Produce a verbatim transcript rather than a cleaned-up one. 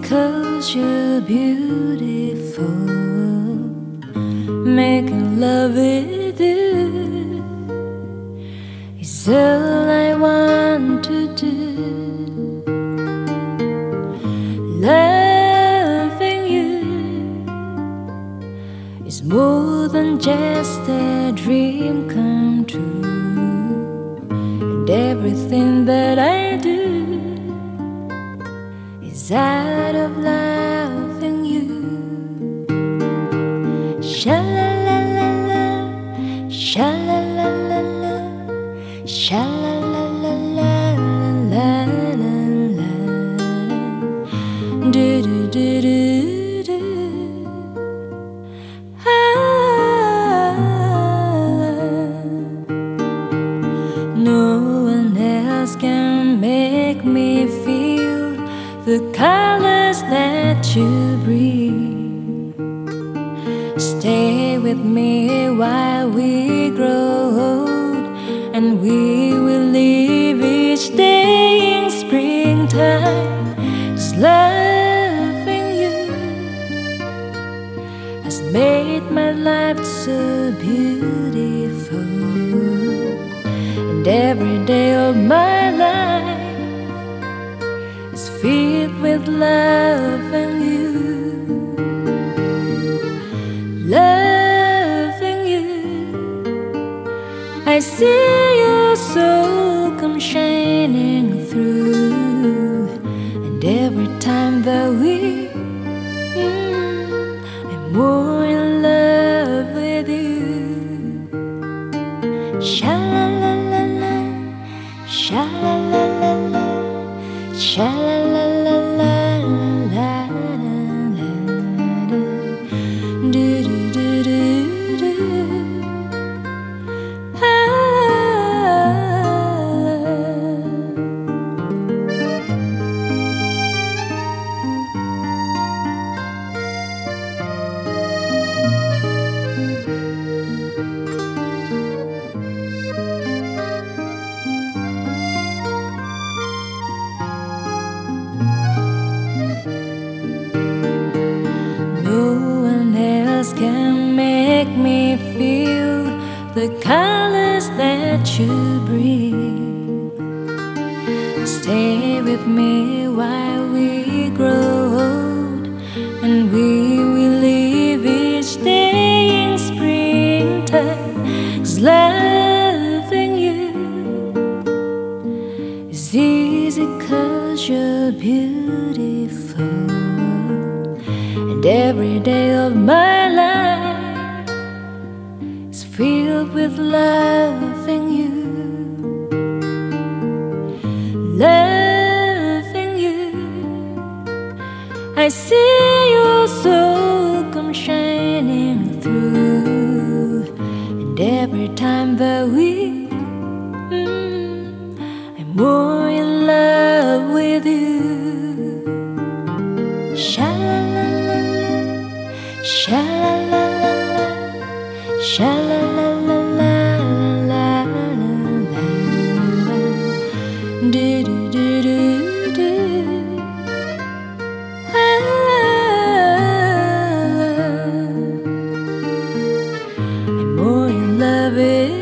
'cause you're beautiful. Making love with you is all I want to do. Loving you is more than just a dream come true. And everything that I do is out of loving you. Sha-la-la-la-la, sha-la-la-la-la, sha-la-la-la-la-la-la-la, do-do-do-do-do. No one else can make me feel the colors that you bring. Stay with me while we grow old, and we will live each day in springtime. 'Cause loving you has made my life so beautiful. And every day of my life is filled with loving you. Loving you, I see your soul come shining through. And every time that we mm, I'm more in love with you. Sha-la-la-la-la, sha-la-la-la-la, sha-la-la-la-la-la, do-do-do-do-do. Can make me feel the colors that you bring. Stay with me while we grow old, and we will live each day in springtime. 'Cause loving you is easy 'cause you're beautiful. And every day of my life is filled with loving you. Loving you, I see your soul come shining through. And every time that we mm, I'm more in love with you. Sha-la-la-la-la, sha-la-la-la-la, sha-la-la-la-la-la-la, do-do-do-do-do. I'm more in love with